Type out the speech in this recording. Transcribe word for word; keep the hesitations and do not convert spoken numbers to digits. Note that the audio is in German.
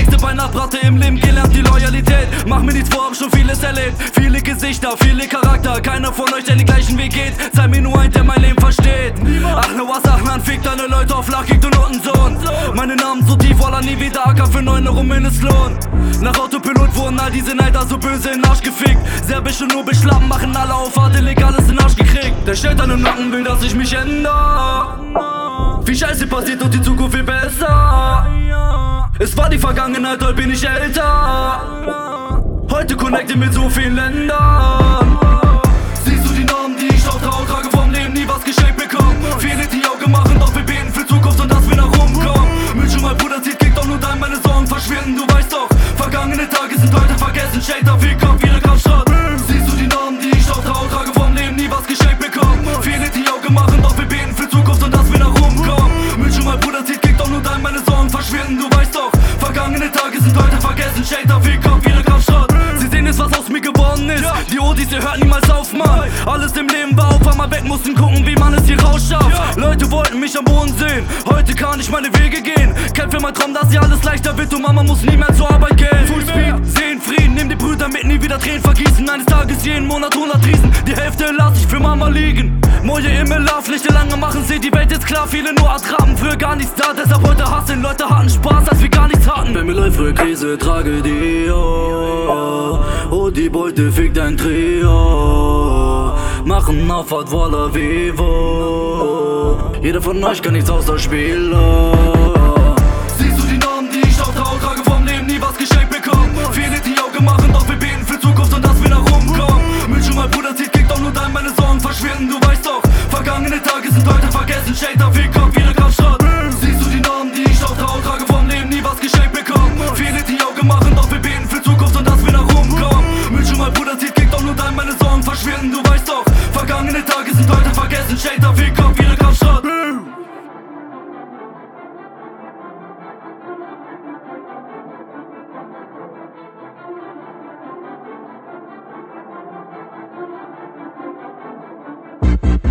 Nächste Weihnachtsbratte im Leben gelernt, die Loyalität. Mach mir nichts vor, hab schon vieles erlebt. Viele Gesichter, viele Charakter, keiner von euch, der den gleichen Weg geht. Zeig mir nur einen, der mein Leben versteht. Ach ne was, ach man, fick deine Leute auf Lachig, du Nottensohn. Meine Namen so tief, Walla, nie wieder Acker für neun Euro Mindestlohn. Nach Autopilot wurden all diese Neider so böse in den Arsch gefickt. Serbisch und nur beschlappen, machen alle auf hart illegal, ist in den Arsch gekriegt. Der stellt an den Nacken, will, dass ich mich ändere. Wie Scheiße passiert und die Zukunft viel besser. Es war die Vergangenheit, heute bin ich älter. Heute connecte mit so vielen Ländern. Siehst du die Namen, die ich auch trau, trage vom Leben nie was geschenkt bekommen. Viele die Augen machen, doch wir beten für Zukunft und dass wir nach oben kommen. München, mein Bruder zieht, kriegt doch nur dein, meine Sorgen verschwinden, du weißt doch. Vergangene Tage sind heute vergessen, Shader, viel Kopf, ihre Kraftstadt. Siehst du die Namen, die ich auch trau, trage vom Leben nie was geschenkt bekommen. Viele die Augen machen, doch wir beten für Zukunft und dass wir nach oben kommen. München, mein Bruder zieht, kriegt doch nur dein, meine Sorgen verschwinden, du weißt doch. Vergangene Tage sind heute vergessen, Shader, viel Kopf, ihre Kraftstadt. Sie sehen jetzt, was aus mir geworden ist. Die Odis, ihr hört niemals auf, Mann. Alles im Leben war auf einmal weg, mussten gucken, wie man es hier rausschafft. Leute wollten mich am Boden sehen, heute kann ich meine Wege gehen. Kämpfe mein Traum, dass hier alles leichter wird und Mama muss nie mehr zur Arbeit gehen. Fullspeed, sehen Frieden, nehm die Brüder mit, nie wieder Tränen vergießen. Eines Tages jeden Monat hundert Riesen, die Hälfte lass ich für Mama liegen. Moje immer Love, Lichte lange machen, seht die Welt jetzt klar. Viele nur Attrappen, früher gar nichts da, deshalb heute hasseln. Leute hatten Spaß, als wir gar nichts hatten. Bei mir läuft früher Krise, Tragödie, oh, oh, die Beute fickt ein Trio. Machen Auffahrt, voila, vivo. Jeder von euch kann nichts außer spielen. Siehst du die Namen, die ich auch trau, trage vom Leben nie was geschenkt bekommen. Viele die Augen machen, doch wir beten für Zukunft und dass wir nach oben kommen. München, mein Bruder zieht, kriegt doch nur dein, meine Sorgen verschwinden, du weißt doch. Vergangene Tage sind heute vergessen, Shader, viel Kopf, wieder Kraftstadt. Siehst du die Namen, die ich auch trau, trage vom Leben nie was geschenkt bekommen. Viele die Augen machen, doch wir beten für Zukunft und dass wir nach oben kommen. München, mein Bruder zieht, kriegt doch nur dein, meine Sorgen verschwinden, du weißt doch. Vergangene Tage sind heute vergessen, Shader, viel Kopf, wieder Kraftstadt. We'll be right back.